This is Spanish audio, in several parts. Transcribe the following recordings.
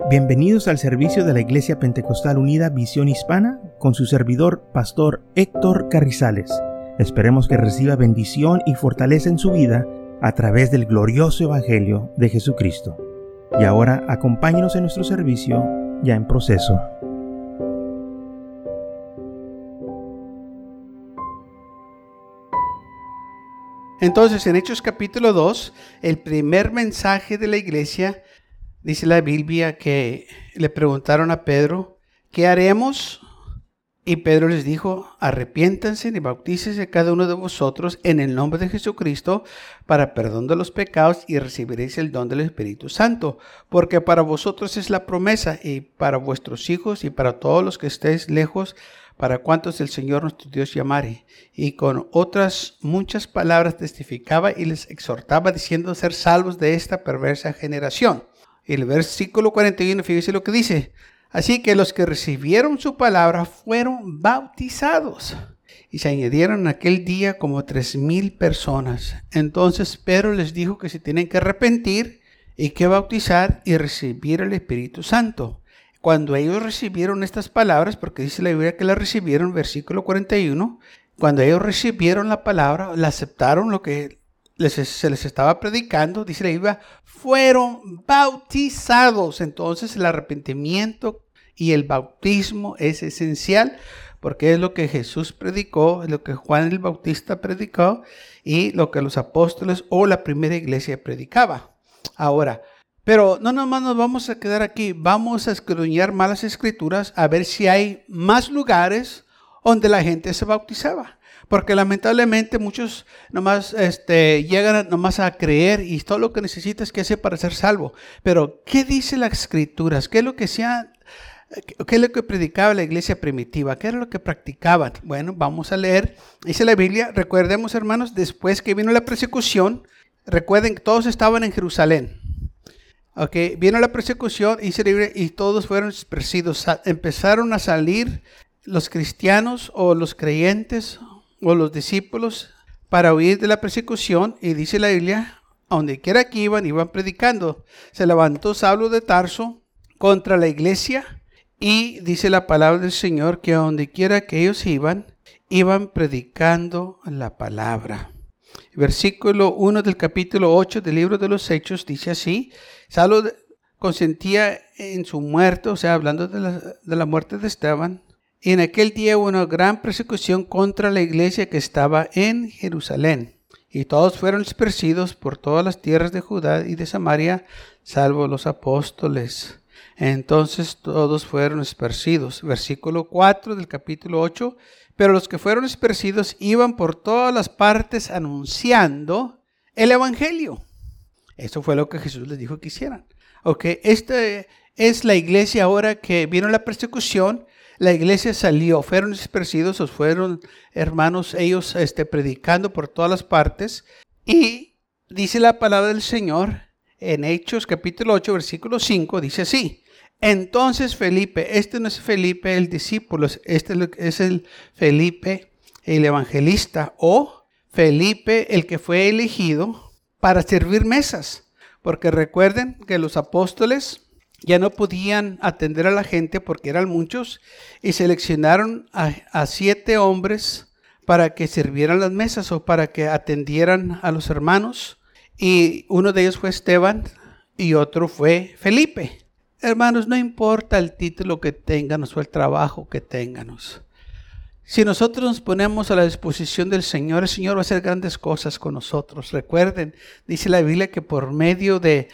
Bienvenidos al servicio de la Iglesia Pentecostal Unida Visión Hispana con su servidor, Pastor Héctor Carrizales. Esperemos que reciba bendición y fortaleza en su vida a través del glorioso Evangelio de Jesucristo. Y ahora acompáñenos en nuestro servicio ya en proceso. Entonces, en Hechos capítulo 2, el primer mensaje de la iglesia, dice la Biblia que le preguntaron a Pedro, ¿qué haremos? Y Pedro les dijo, arrepiéntanse y bautícese cada uno de vosotros en el nombre de Jesucristo para perdón de los pecados y recibiréis el don del Espíritu Santo. Porque para vosotros es la promesa y para vuestros hijos y para todos los que estéis lejos, para cuantos el Señor nuestro Dios llamare. Y con otras muchas palabras testificaba y les exhortaba diciendo ser salvos de esta perversa generación. Y el versículo 41, fíjese lo que dice. Así que los que recibieron su palabra fueron bautizados. Y se añadieron aquel día como 3,000 personas. Entonces Pedro les dijo que se tienen que arrepentir y que bautizar y recibir el Espíritu Santo. Cuando ellos recibieron estas palabras, porque dice la Biblia que las recibieron, versículo 41, cuando ellos recibieron la palabra, la aceptaron lo que se les estaba predicando, dice la Biblia, fueron bautizados. Entonces el arrepentimiento y el bautismo es esencial porque es lo que Jesús predicó, es lo que Juan el Bautista predicó y lo que los apóstoles o la primera iglesia predicaba. Ahora, pero no nomás nos vamos a quedar aquí, vamos a escudriñar más las escrituras a ver si hay más lugares donde la gente se bautizaba. Porque lamentablemente muchos nomás llegan nomás a creer y todo lo que necesitas que hacer para ser salvo. Pero, ¿qué dice las escrituras? ¿Qué es lo que predicaba la iglesia primitiva? ¿Qué era lo que practicaban? Bueno, vamos a leer. Dice la Biblia, recordemos hermanos, después que vino la persecución, recuerden que todos estaban en Jerusalén. Vino la persecución y todos fueron esparcidos. Empezaron a salir los cristianos o los creyentes o los discípulos para huir de la persecución, y dice la Biblia, a donde quiera que iban predicando. Se levantó Saulo de Tarso contra la iglesia, y dice la palabra del Señor que a donde quiera que ellos iban predicando la palabra. Versículo 1 del capítulo 8 del libro de los Hechos dice así: Saulo consentía en su muerte, o sea, hablando de la muerte de Esteban. Y en aquel día hubo una gran persecución contra la iglesia que estaba en Jerusalén. Y todos fueron esparcidos por todas las tierras de Judá y de Samaria, salvo los apóstoles. Entonces todos fueron esparcidos. Versículo 4 del capítulo 8. Pero los que fueron esparcidos iban por todas las partes anunciando el evangelio. Eso fue lo que Jesús les dijo que hicieran. Esta es la iglesia ahora que vino la persecución. La iglesia salió, fueron dispersidos, o fueron hermanos ellos predicando por todas las partes. Y dice la palabra del Señor en Hechos capítulo 8, versículo 5, dice así: Entonces Felipe, este no es Felipe el discípulo, este es el Felipe el evangelista, o Felipe el que fue elegido para servir mesas. Porque recuerden que los apóstoles ya no podían atender a la gente porque eran muchos, y seleccionaron a 7 hombres para que sirvieran las mesas o para que atendieran a los hermanos. Y uno de ellos fue Esteban y otro fue Felipe. Hermanos, no importa el título que tenganos o el trabajo que tenganos. Si nosotros nos ponemos a la disposición del Señor, el Señor va a hacer grandes cosas con nosotros. Recuerden, dice la Biblia que por medio de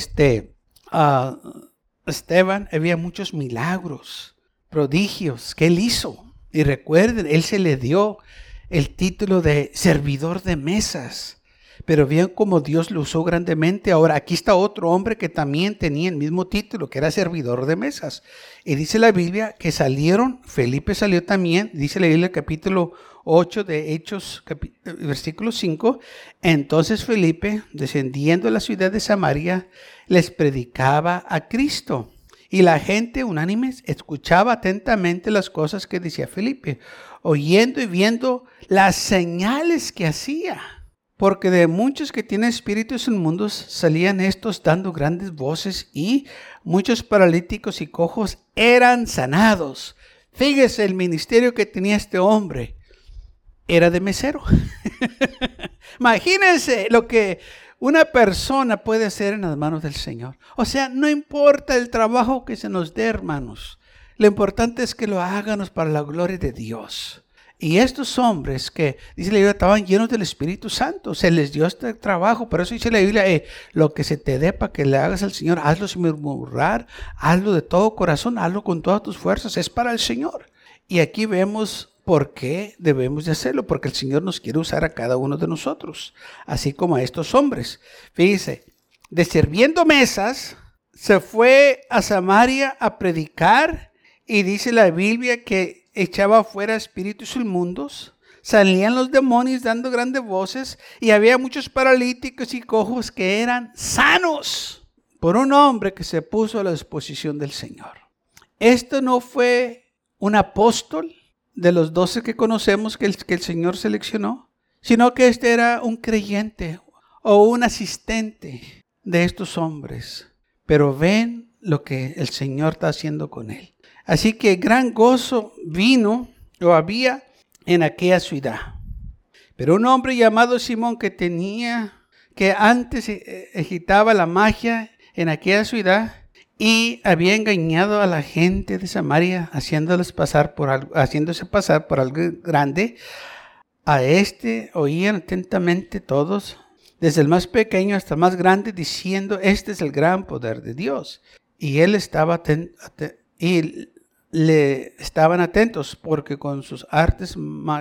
Esteban había muchos milagros, prodigios que él hizo. Y recuerden, él se le dio el título de servidor de mesas. Pero vean cómo Dios lo usó grandemente. Ahora, aquí está otro hombre que también tenía el mismo título, que era servidor de mesas. Y dice la Biblia que salieron, Felipe salió también, dice la Biblia capítulo 8 de Hechos, versículo 5. Entonces Felipe, descendiendo a la ciudad de Samaria, les predicaba a Cristo. Y la gente unánime escuchaba atentamente las cosas que decía Felipe, oyendo y viendo las señales que hacía. porque de muchos que tienen espíritus inmundos salían estos dando grandes voces y muchos paralíticos y cojos eran sanados. Fíjese el ministerio que tenía este hombre. Era de mesero. Imagínense lo que una persona puede hacer en las manos del Señor. O sea, no importa el trabajo que se nos dé, hermanos. Lo importante es que lo háganos para la gloria de Dios. Y estos hombres que, dice la Biblia, estaban llenos del Espíritu Santo. Se les dio este trabajo. Por eso dice la Biblia, lo que se te dé para que le hagas al Señor, hazlo sin murmurar, hazlo de todo corazón, hazlo con todas tus fuerzas. Es para el Señor. Y aquí vemos por qué debemos de hacerlo. Porque el Señor nos quiere usar a cada uno de nosotros. Así como a estos hombres. Fíjese, de sirviendo mesas, se fue a Samaria a predicar. Y dice la Biblia que echaba fuera espíritus inmundos, salían los demonios dando grandes voces y había muchos paralíticos y cojos que eran sanos por un hombre que se puso a la disposición del Señor. Esto no fue un apóstol de los 12 que conocemos que el Señor seleccionó, sino que este era un creyente o un asistente de estos hombres. Pero ven lo que el Señor está haciendo con él. Así que gran gozo había en aquella ciudad. Pero un hombre llamado Simón que antes agitaba la magia en aquella ciudad y había engañado a la gente de Samaria, haciéndose pasar por algo grande. A este oían atentamente todos, desde el más pequeño hasta el más grande, diciendo, este es el gran poder de Dios. Y él estaba le estaban atentos porque con sus artes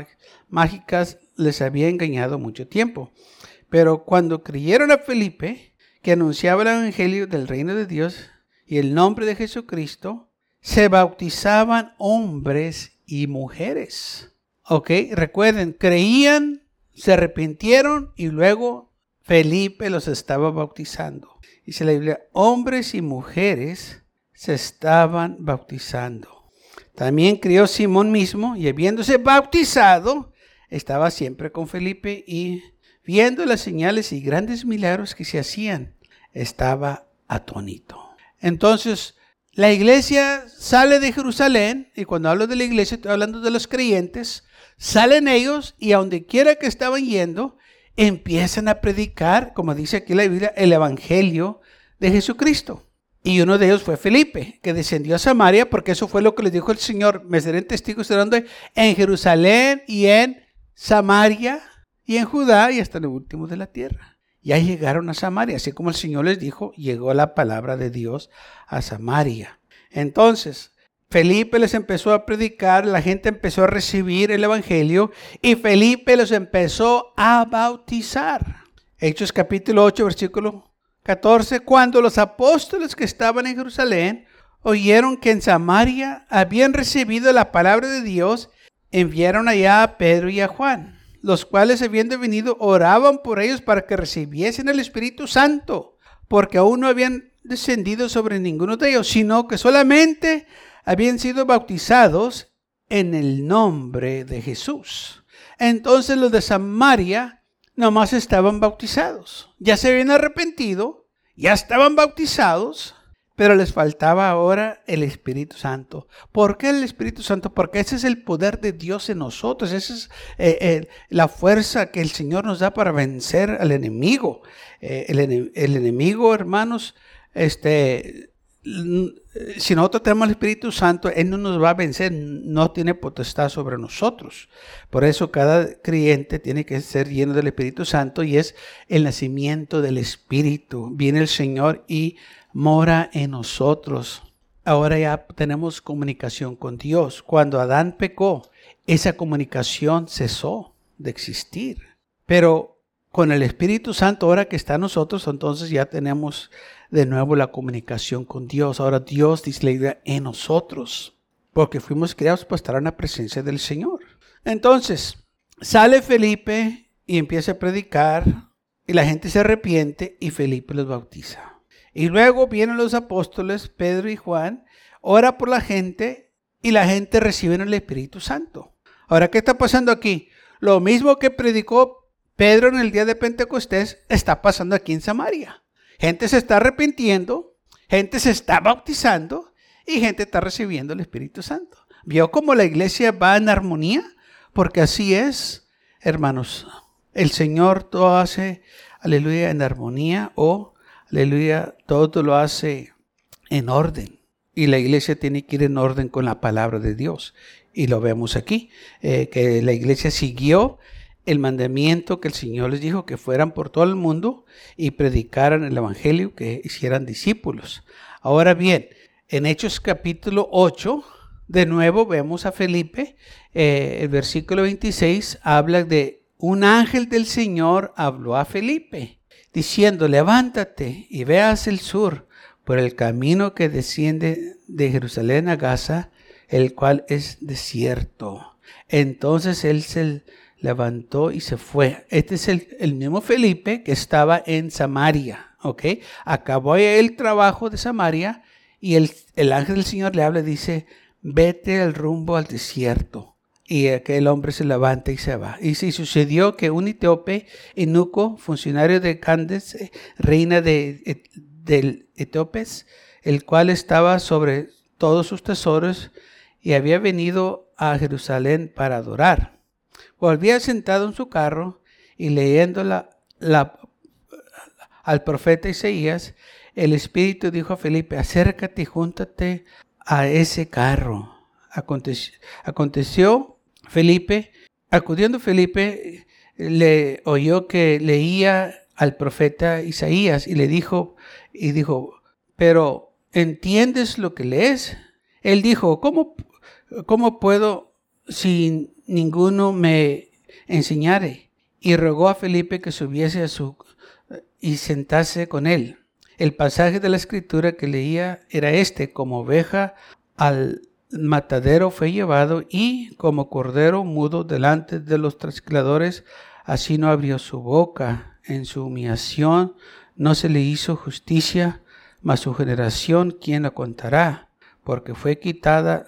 mágicas les había engañado mucho tiempo. Pero cuando creyeron a Felipe, que anunciaba el evangelio del reino de Dios y el nombre de Jesucristo, se bautizaban hombres y mujeres. Ok, recuerden, creían, se arrepintieron y luego Felipe los estaba bautizando. Dice la Biblia, hombres y mujeres se estaban bautizando. También creyó Simón mismo y habiéndose bautizado, estaba siempre con Felipe y viendo las señales y grandes milagros que se hacían, estaba atónito. Entonces, la iglesia sale de Jerusalén, y cuando hablo de la iglesia estoy hablando de los creyentes, salen ellos y a donde quiera que estaban yendo, empiezan a predicar, como dice aquí la Biblia, el evangelio de Jesucristo. Y uno de ellos fue Felipe, que descendió a Samaria, porque eso fue lo que les dijo el Señor. Me seré testigos en Jerusalén y en Samaria y en Judá y hasta lo último de la tierra. Ya llegaron a Samaria, así como el Señor les dijo, llegó la palabra de Dios a Samaria. Entonces, Felipe les empezó a predicar, la gente empezó a recibir el evangelio y Felipe los empezó a bautizar. Hechos capítulo 8, versículo 14, cuando los apóstoles que estaban en Jerusalén oyeron que en Samaria habían recibido la palabra de Dios, enviaron allá a Pedro y a Juan, los cuales habiendo venido oraban por ellos para que recibiesen el Espíritu Santo, porque aún no habían descendido sobre ninguno de ellos, sino que solamente habían sido bautizados en el nombre de Jesús. Entonces los de Samaria nomás estaban bautizados. Ya se habían arrepentido, ya estaban bautizados, pero les faltaba ahora el Espíritu Santo. ¿Por qué el Espíritu Santo? Porque ese es el poder de Dios en nosotros. Esa es la fuerza que el Señor nos da para vencer al enemigo. El enemigo, hermanos, si nosotros tenemos el Espíritu Santo, Él no nos va a vencer, no tiene potestad sobre nosotros. Por eso cada creyente tiene que ser lleno del Espíritu Santo y es el nacimiento del Espíritu. Viene el Señor y mora en nosotros. Ahora ya tenemos comunicación con Dios. Cuando Adán pecó, esa comunicación cesó de existir. Pero con el Espíritu Santo, ahora que está en nosotros, entonces ya tenemos de nuevo la comunicación con Dios. Ahora Dios dice la idea en nosotros, porque fuimos creados para estar en la presencia del Señor. Entonces, sale Felipe y empieza a predicar, y la gente se arrepiente, y Felipe los bautiza. Y luego vienen los apóstoles, Pedro y Juan, ora por la gente, y la gente recibe el Espíritu Santo. Ahora, ¿qué está pasando aquí? Lo mismo que predicó Pedro en el día de Pentecostés está pasando aquí en Samaria. Gente se está arrepintiendo, gente se está bautizando y gente está recibiendo el Espíritu Santo. ¿Vio cómo la iglesia va en armonía? Porque así es, hermanos. El Señor todo hace, aleluya, en armonía o, aleluya, todo lo hace en orden. Y la iglesia tiene que ir en orden con la palabra de Dios. Y lo vemos aquí, que la iglesia siguió el mandamiento que el Señor les dijo, que fueran por todo el mundo y predicaran el evangelio, que hicieran discípulos. Ahora bien, en Hechos capítulo 8, de nuevo vemos a Felipe, el versículo 26 habla de un ángel del Señor habló a Felipe, diciendo, levántate y ve hacia el sur, por el camino que desciende de Jerusalén a Gaza, el cual es desierto. Entonces él se levantó y se fue. Este es el mismo Felipe que estaba en Samaria, ¿ok? Acabó el trabajo de Samaria y el ángel del Señor le habla y dice, vete al rumbo al desierto. Y aquel hombre se levanta y se va. Y sí, sucedió que un etíope, eunuco, funcionario de Candace, reina del Etíopes, el cual estaba sobre todos sus tesoros y había venido a Jerusalén para adorar. Volvía sentado en su carro y leyendo al profeta Isaías, el Espíritu dijo a Felipe, acércate y júntate a ese carro. Acudiendo Felipe, le oyó que leía al profeta Isaías y dijo, pero ¿entiendes lo que lees? Él dijo, ¿cómo puedo si ninguno me enseñare? Y rogó a Felipe que subiese y sentase con él. El pasaje de la escritura que leía era como oveja al matadero fue llevado y como cordero mudo delante de los trasquiladores, así no abrió su boca. En su humillación no se le hizo justicia, mas su generación, ¿quién la contará? Porque fue quitada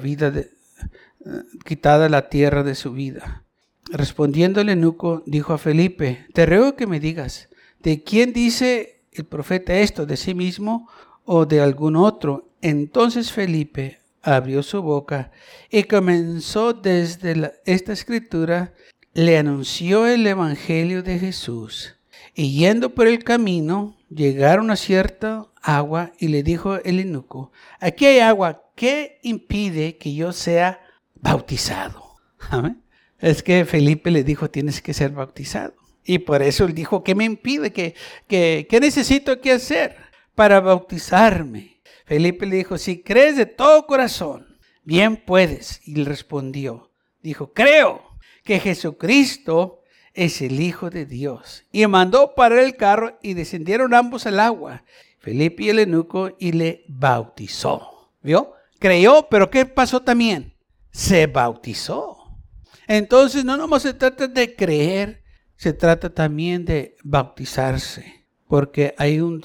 la tierra de su vida. Respondiendo el eunuco, dijo a Felipe, te ruego que me digas, ¿de quién dice el profeta esto? ¿De sí mismo o de algún otro? Entonces Felipe abrió su boca y comenzó desde esta escritura, le anunció el evangelio de Jesús. Y yendo por el camino, llegaron a cierta agua y le dijo el eunuco, aquí hay agua, ¿qué impide que yo sea bautizado? ¿Amén? Es que Felipe le dijo, tienes que ser bautizado. Y por eso él dijo, ¿qué me impide? ¿Qué necesito que hacer para bautizarme? Felipe le dijo, si crees de todo corazón, bien puedes. Y le respondió, dijo, creo que Jesucristo es el Hijo de Dios. Y mandó parar el carro y descendieron ambos al agua, Felipe y el eunuco, y le bautizó. ¿Vio? Creyó, pero ¿qué pasó también? Se bautizó. Entonces no nomás se trata de creer, se trata también de bautizarse, porque hay un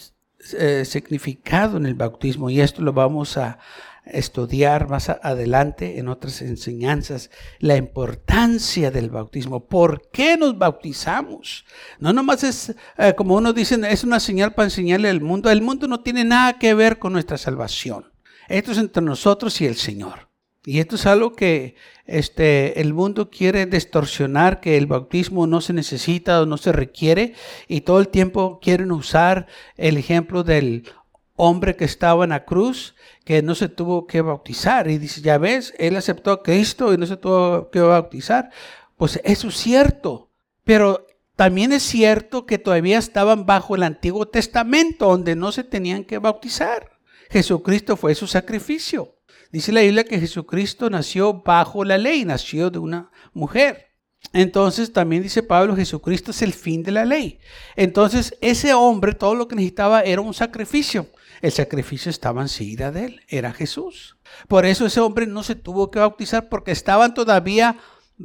significado en el bautismo y esto lo vamos a estudiar más adelante en otras enseñanzas, la importancia del bautismo. ¿Por qué nos bautizamos? No nomás es, como uno dice, es una señal para enseñarle al mundo. El mundo no tiene nada que ver con nuestra salvación. Esto es entre nosotros y el Señor. Y esto es algo que el mundo quiere distorsionar, que el bautismo no se necesita o no se requiere, y todo el tiempo quieren usar el ejemplo del hombre que estaba en la cruz, que no se tuvo que bautizar. Y dice, ya ves, él aceptó a Cristo y no se tuvo que bautizar. Pues eso es cierto, pero también es cierto que todavía estaban bajo el Antiguo Testamento, donde no se tenían que bautizar. Jesucristo fue su sacrificio. Dice la Biblia que Jesucristo nació bajo la ley, nació de una mujer. Entonces también dice Pablo, Jesucristo es el fin de la ley. Entonces ese hombre todo lo que necesitaba era un sacrificio. El sacrificio estaba enseguida de él, era Jesús. Por eso ese hombre no se tuvo que bautizar porque estaban todavía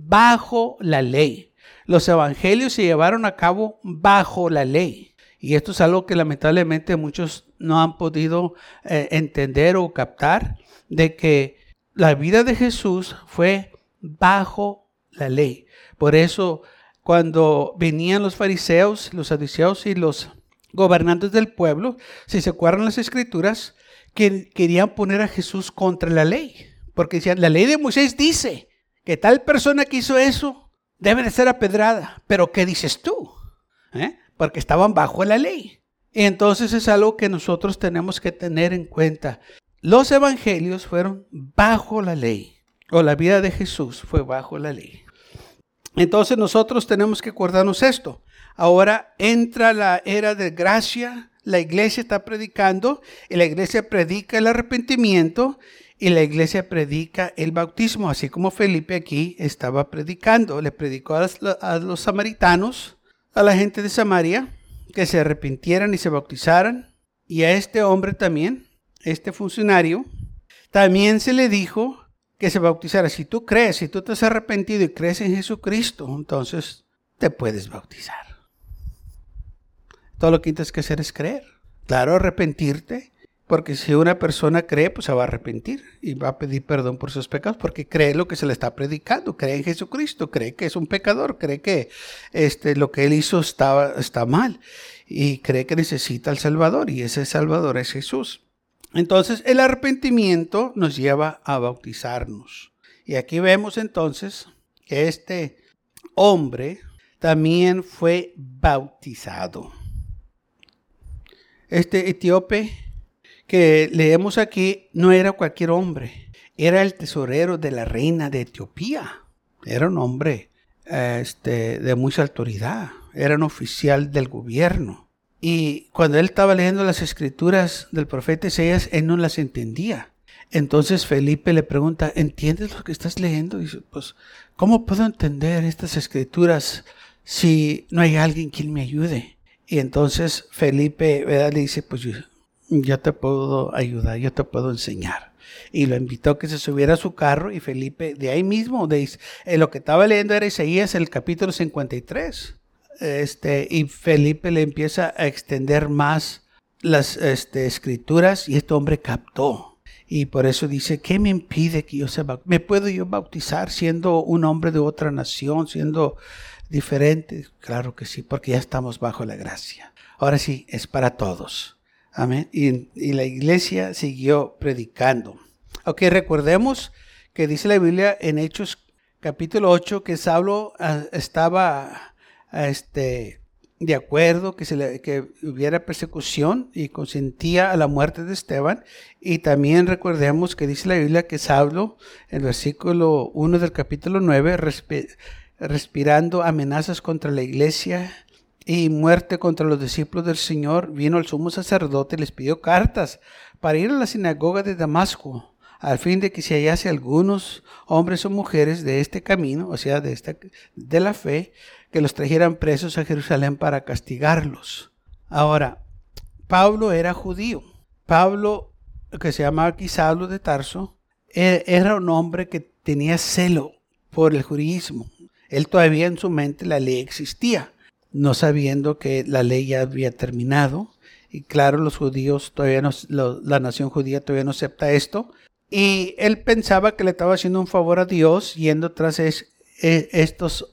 bajo la ley. Los evangelios se llevaron a cabo bajo la ley. Y esto es algo que lamentablemente muchos no han podido entender o captar, de que la vida de Jesús fue bajo la ley. Por eso cuando venían los fariseos, los saduceos y los gobernantes del pueblo, si se acuerdan las escrituras, que querían poner a Jesús contra la ley. Porque decían, la ley de Moisés dice que tal persona que hizo eso debe de ser apedrada. Pero ¿qué dices tú? Porque estaban bajo la ley. Y entonces es algo que nosotros tenemos que tener en cuenta. Los evangelios fueron bajo la ley, o la vida de Jesús fue bajo la ley. Entonces nosotros tenemos que acordarnos esto. Ahora entra la era de gracia, la iglesia está predicando, y la iglesia predica el arrepentimiento, y la iglesia predica el bautismo, así como Felipe aquí estaba predicando. Le predicó a los samaritanos, a la gente de Samaria, que se arrepintieran y se bautizaran. Y a este hombre también, este funcionario, también se le dijo que se bautizara. Si tú crees, si tú te has arrepentido y crees en Jesucristo, entonces te puedes bautizar. Todo lo que tienes que hacer es creer. Claro, arrepentirte, porque si una persona cree, pues se va a arrepentir y va a pedir perdón por sus pecados, porque cree lo que se le está predicando, cree en Jesucristo, cree que es un pecador, cree que lo que él hizo está mal y cree que necesita al Salvador, y ese Salvador es Jesús. Entonces el arrepentimiento nos lleva a bautizarnos. Y aquí vemos entonces que este hombre también fue bautizado. Este etíope que leemos aquí no era cualquier hombre, era el tesorero de la reina de Etiopía. Era un hombre de mucha autoridad, era un oficial del gobierno. Y cuando él estaba leyendo las escrituras del profeta Isaías, él no las entendía. Entonces Felipe le pregunta, ¿entiendes lo que estás leyendo? Y dice, pues, ¿cómo puedo entender estas escrituras si no hay alguien quien me ayude? Y entonces Felipe, ¿verdad?, le dice, pues yo te puedo ayudar, yo te puedo enseñar. Y lo invitó a que se subiera a su carro, y Felipe de ahí mismo, lo que estaba leyendo era Isaías, el capítulo 53. Y Felipe le empieza a extender más las escrituras, y este hombre captó. Y por eso dice, ¿qué me impide que yo me puedo yo bautizar siendo un hombre de otra nación, siendo diferente? Claro que sí, porque ya estamos bajo la gracia. Ahora sí, es para todos. Amén. Y la iglesia siguió predicando. Ok, recordemos que dice la Biblia en Hechos capítulo 8 que Saulo estaba de acuerdo que hubiera persecución y consentía a la muerte de Esteban. Y también recordemos que dice la Biblia que Saulo, en el versículo 1 del capítulo 9, respirando amenazas contra la iglesia y muerte contra los discípulos del Señor, vino el sumo sacerdote y les pidió cartas para ir a la sinagoga de Damasco, al fin de que se hallase algunos hombres o mujeres de este camino, o sea, de la fe, que los trajeran presos a Jerusalén para castigarlos. Ahora, Pablo era judío. Pablo, que se llamaba aquí Saulo de Tarso, era un hombre que tenía celo por el judaísmo. Él todavía en su mente la ley existía, no sabiendo que la ley ya había terminado. Y claro, los judíos todavía no, la nación judía todavía no acepta esto. Y él pensaba que le estaba haciendo un favor a Dios yendo tras estos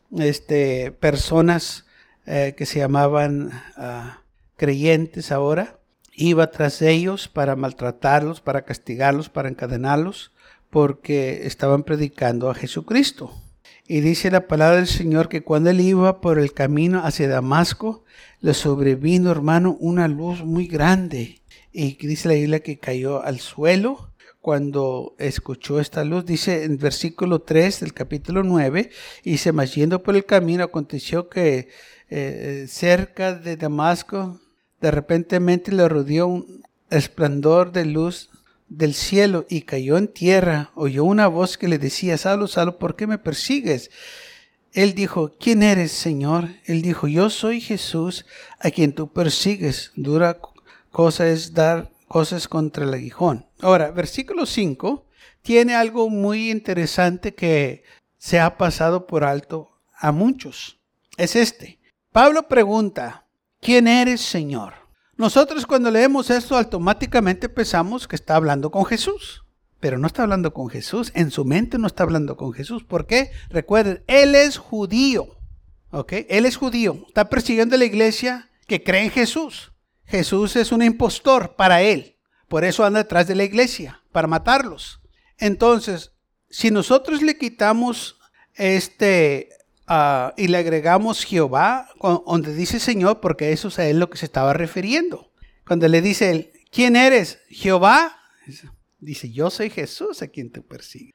personas que se llamaban creyentes ahora. Iba tras ellos para maltratarlos, para castigarlos, para encadenarlos, porque estaban predicando a Jesucristo. Y dice la palabra del Señor que cuando él iba por el camino hacia Damasco, le sobrevino, hermano, una luz muy grande. Y dice la Biblia que cayó al suelo cuando escuchó esta luz. Dice en versículo 3 del capítulo 9, y dice, mas yendo por el camino aconteció que cerca de Damasco, de repentemente le rodeó un resplandor de luz del cielo y cayó en tierra. Oyó una voz que le decía, Saulo, Saulo, ¿por qué me persigues? Él dijo, ¿quién eres, Señor? Él dijo, yo soy Jesús, a quien tú persigues. Dura cosa es dar cosas contra el aguijón. Ahora, versículo 5 tiene algo muy interesante que se ha pasado por alto a muchos. Es Pablo pregunta, ¿quién eres, Señor? Nosotros cuando leemos esto automáticamente pensamos que está hablando con Jesús, pero no está hablando con Jesús, en su mente no está hablando con Jesús. ¿Por qué? Recuerden, él es judío. ¿ok? Él es judío, está persiguiendo a la iglesia que cree en Jesús. Jesús es un impostor para él. Por eso anda detrás de la iglesia, para matarlos. Entonces, si nosotros le quitamos y le agregamos Jehová, donde dice Señor, porque eso es a él lo que se estaba refiriendo. Cuando le dice él, ¿quién eres? Jehová. Dice, yo soy Jesús a quien te persigue.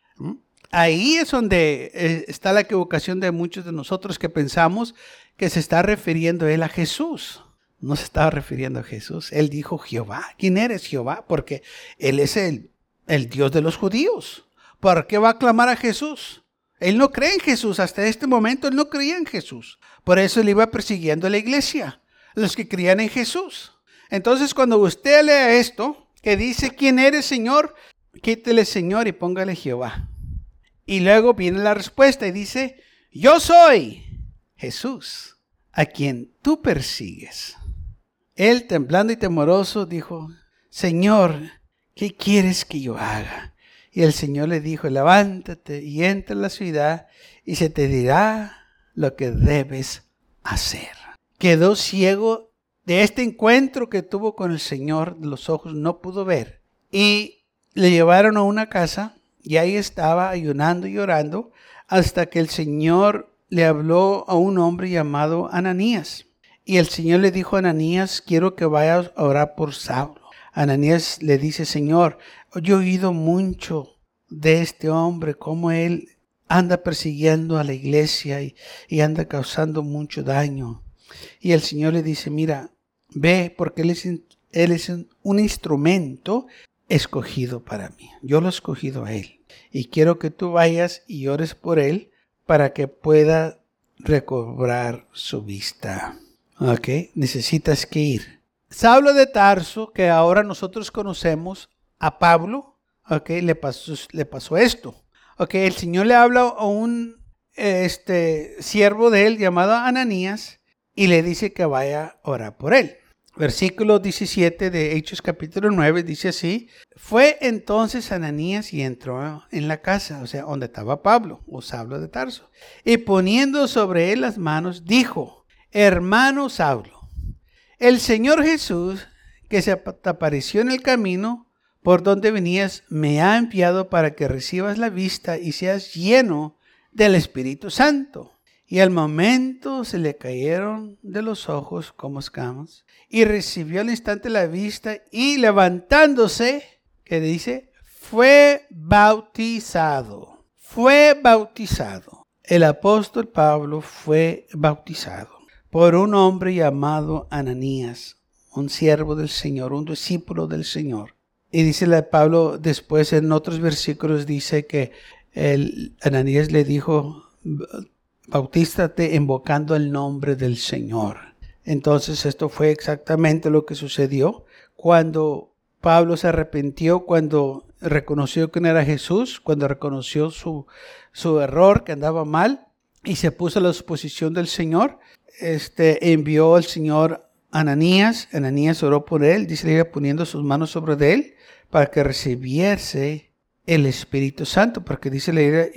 Ahí es donde está la equivocación de muchos de nosotros que pensamos que se está refiriendo él a Jesús. No se estaba refiriendo a Jesús. Él dijo Jehová. ¿Quién eres Jehová? Porque él es el Dios de los judíos. ¿Por qué va a clamar a Jesús? Él no cree en Jesús. Hasta este momento él no creía en Jesús. Por eso él iba persiguiendo a la iglesia, los que creían en Jesús. Entonces cuando usted lea esto, que dice, ¿quién eres, Señor? Quítele Señor y póngale Jehová. Y luego viene la respuesta y dice, yo soy Jesús, a quien tú persigues. Él, temblando y temoroso, dijo, Señor, ¿qué quieres que yo haga? Y el Señor le dijo, levántate y entra en la ciudad y se te dirá lo que debes hacer. Quedó ciego de este encuentro que tuvo con el Señor, los ojos no pudo ver. Y le llevaron a una casa y ahí estaba ayunando y orando hasta que el Señor le habló a un hombre llamado Ananías. Y el Señor le dijo a Ananías, quiero que vayas a orar por Saulo. Ananías le dice, Señor, yo he oído mucho de este hombre, cómo él anda persiguiendo a la iglesia y anda causando mucho daño. Y el Señor le dice, mira, ve, porque él es un instrumento escogido para mí. Yo lo he escogido a él. Y quiero que tú vayas y ores por él para que pueda recobrar su vista. Ok, necesitas que ir. Saulo de Tarso, que ahora nosotros conocemos a Pablo, ok, le pasó esto. Ok, el Señor le habla a un siervo de él llamado Ananías y le dice que vaya a orar por él. Versículo 17 de Hechos capítulo 9 dice así, fue entonces Ananías y entró en la casa, o sea, donde estaba Pablo o Saulo de Tarso, y poniendo sobre él las manos, dijo, hermano Saulo, el Señor Jesús, que se te apareció en el camino por donde venías, me ha enviado para que recibas la vista y seas lleno del Espíritu Santo. Y al momento se le cayeron de los ojos como escamas y recibió al instante la vista y levantándose, que dice, fue bautizado. Fue bautizado. El apóstol Pablo fue bautizado por un hombre llamado Ananías, un siervo del Señor, un discípulo del Señor. Y dice Pablo después en otros versículos, dice que Ananías le dijo, bautízate invocando el nombre del Señor. Entonces esto fue exactamente lo que sucedió cuando Pablo se arrepintió, cuando reconoció quién era Jesús, cuando reconoció su error, que andaba mal, y se puso a la disposición del Señor. Envió al Señor Ananías. Ananías oró por él, dice, le iba poniendo sus manos sobre él para que recibiese el Espíritu Santo, porque dice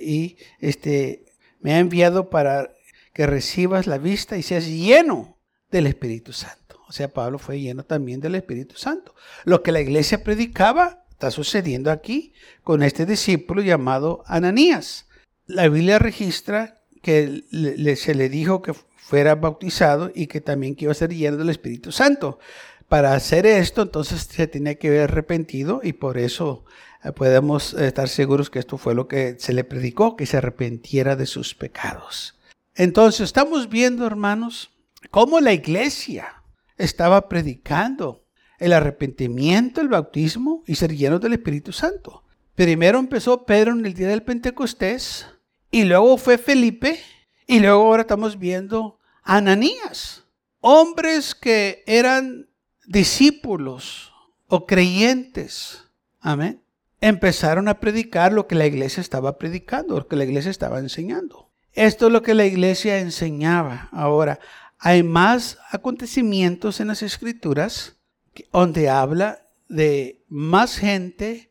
me ha enviado para que recibas la vista y seas lleno del Espíritu Santo. O sea, Pablo fue lleno también del Espíritu Santo. Lo que la iglesia predicaba está sucediendo aquí con este discípulo llamado Ananías. La Biblia registra que se le dijo que fuera bautizado y que también que iba a ser lleno del Espíritu Santo. Para hacer esto, entonces se tenía que haber arrepentido y por eso podemos estar seguros que esto fue lo que se le predicó, que se arrepintiera de sus pecados. Entonces estamos viendo, hermanos, cómo la iglesia estaba predicando el arrepentimiento, el bautismo y ser llenos del Espíritu Santo. Primero empezó Pedro en el día del Pentecostés y luego fue Felipe y luego ahora estamos viendo a Ananías. Hombres que eran discípulos o creyentes. Amén. Empezaron a predicar lo que la iglesia estaba predicando, lo que la iglesia estaba enseñando. Esto es lo que la iglesia enseñaba. Ahora, hay más acontecimientos en las Escrituras donde habla de más gente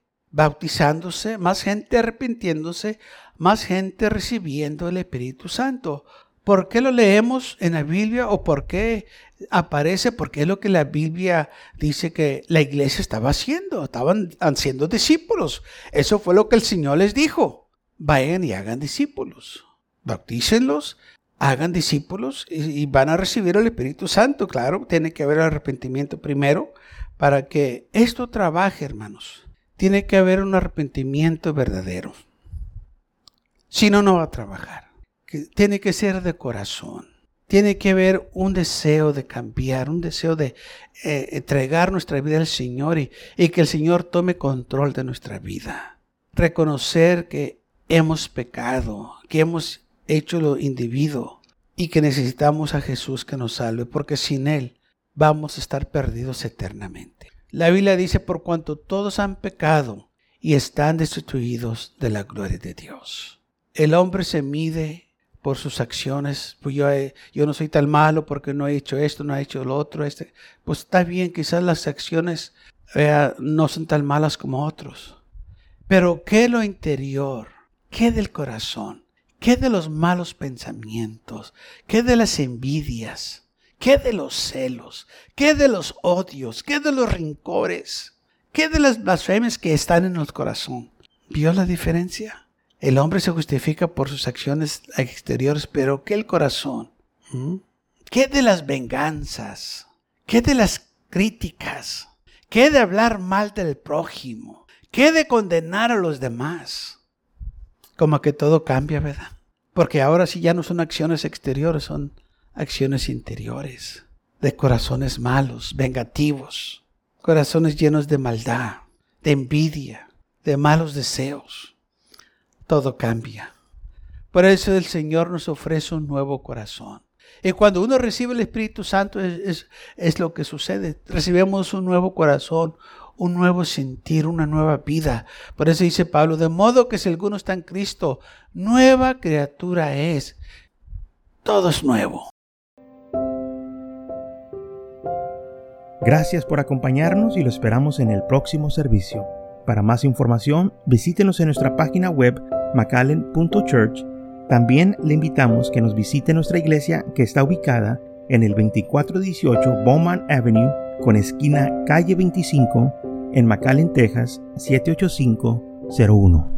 bautizándose, más gente arrepintiéndose, más gente recibiendo el Espíritu Santo. ¿Por qué lo leemos en la Biblia o por qué aparece? Porque es lo que la Biblia dice que la iglesia estaba haciendo. Estaban haciendo discípulos. Eso fue lo que el Señor les dijo. Vayan y hagan discípulos. Bautícenlos, hagan discípulos y van a recibir el Espíritu Santo. Claro, tiene que haber arrepentimiento primero para que esto trabaje, hermanos. Tiene que haber un arrepentimiento verdadero. Si no, no va a trabajar. Tiene que ser de corazón. Tiene que haber un deseo de cambiar, un deseo de entregar nuestra vida al Señor y que el Señor tome control de nuestra vida. Reconocer que hemos pecado, que hemos hecho lo indebido y que necesitamos a Jesús que nos salve, porque sin Él vamos a estar perdidos eternamente. La Biblia dice, por cuanto todos han pecado y están destituidos de la gloria de Dios. El hombre se mide por sus acciones. Pues yo no soy tan malo porque no he hecho esto, no he hecho lo otro. Pues está bien, quizás las acciones no son tan malas como otros. Pero ¿qué de lo interior? ¿Qué del corazón? ¿Qué de los malos pensamientos? ¿Qué de las envidias? ¿Qué de los celos? ¿Qué de los odios? ¿Qué de los rencores? ¿Qué de las blasfemias que están en el corazón? ¿Vio la diferencia? El hombre se justifica por sus acciones exteriores, pero ¿qué el corazón? ¿Qué de las venganzas? ¿Qué de las críticas? ¿Qué de hablar mal del prójimo? ¿Qué de condenar a los demás? Como que todo cambia, ¿verdad? Porque ahora sí ya no son acciones exteriores, son acciones interiores, de corazones malos, vengativos, corazones llenos de maldad, de envidia, de malos deseos. Todo cambia. Por eso el Señor nos ofrece un nuevo corazón. Y cuando uno recibe el Espíritu Santo es lo que sucede. Recibimos un nuevo corazón, un nuevo sentir, una nueva vida. Por eso dice Pablo, de modo que si alguno está en Cristo, nueva criatura es. Todo es nuevo. Gracias por acompañarnos y lo esperamos en el próximo servicio. Para más información, visítenos en nuestra página web macallen.church. También le invitamos que nos visite nuestra iglesia que está ubicada en el 2418 Bowman Avenue con esquina calle 25 en McAllen, Texas 78501.